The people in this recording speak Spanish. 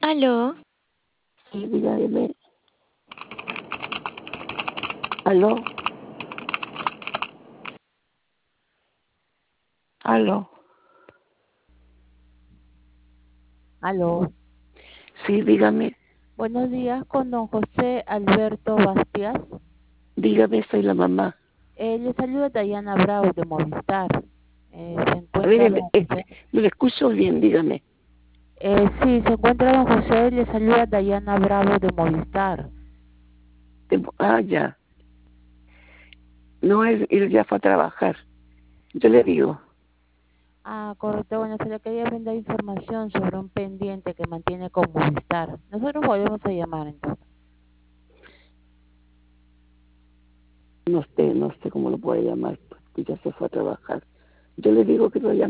Aló, Sí, dígame. ¿Aló? ¿Aló? Aló, Sí, dígame. buenos días con don José Alberto Bastias. Dígame, soy la mamá. Le saluda Dayana Bravo de Movistar. Se A ver, encuentra don José. no le escucho bien, dígame. Sí, se encuentra don José. Le saluda Dayana Bravo de Movistar. Ya. No, él ya fue a trabajar. Yo le digo, Ah, correcto. Bueno, se le quería brindar información sobre un pendiente que mantiene con Movistar. Nosotros volvemos a llamar entonces. no sé cómo lo puede llamar, porque ya se fue a trabajar. Yo le digo que lo llame.